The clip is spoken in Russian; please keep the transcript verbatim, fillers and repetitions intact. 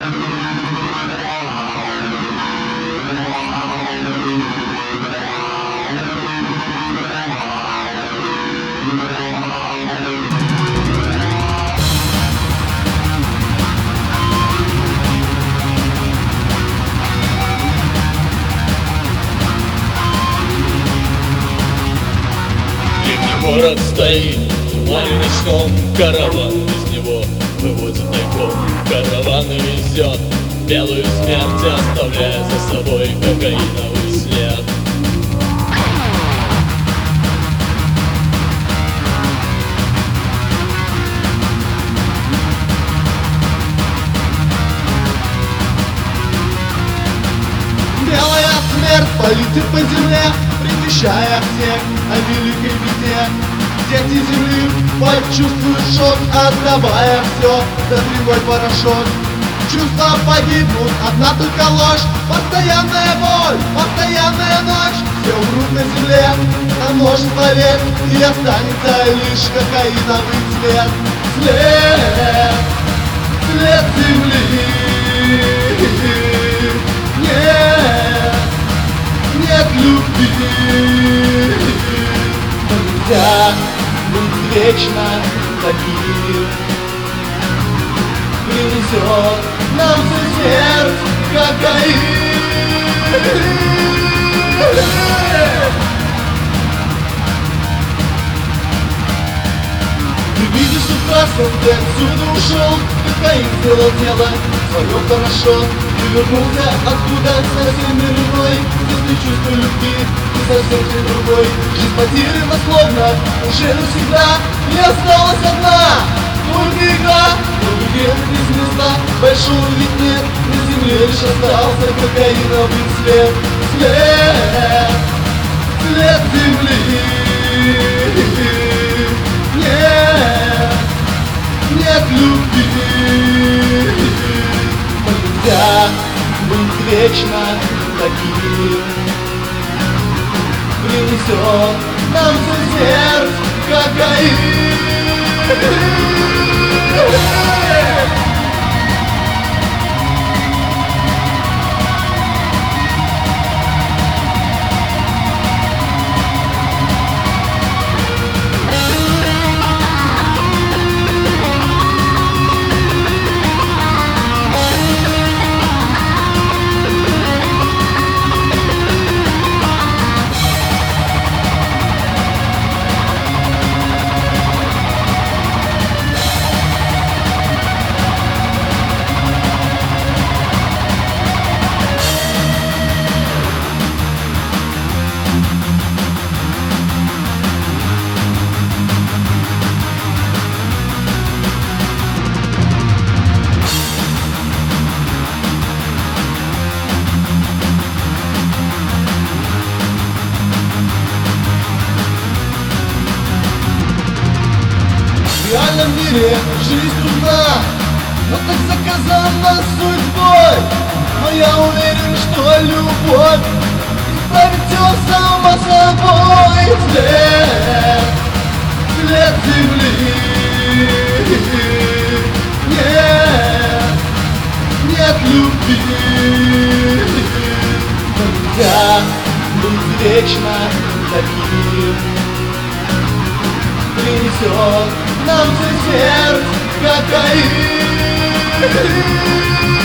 Город стоит в ночном, караван из него выводит тайком. Караван везет белую смерть, оставляя за собой кокаиновый след. Белая смерть полетит по земле, предвещая всех о великой беде. Дети земли почувствуют шок, отдавая все за дрянной порошок. Чувства погибнут, одна только ложь, постоянная боль, постоянная ночь. Все умрут на земле, а множество лет, и останется лишь кокаиновый след. След, след земли. Нет, нет любви. Нельзя быть вечно таким. Принесет нам за смерть кокаин. Ты видишь, что в красном ты отсюда ушел. Кокаин сделал дело свое хорошо. Ты вернулся откуда совсем иной. Если чувство любви ты совсем ты другой. Жизнь потеряна словно уже навсегда. Не осталась одна только игра. Но где без места большого ведь нет. На земле лишь остался кокаиновый след. След, след земли. Нет, нет любви. Нельзя быть вечно таким. Принесет нам за смерть кокаин. В реальном мире жизнь трудна, но так заказана судьбой. Но я уверен, что любовь исправит все само собой. След, след земли. Нет, нет любви. Нельзя быть вечно таким. Принесет нам за смерть кокаин.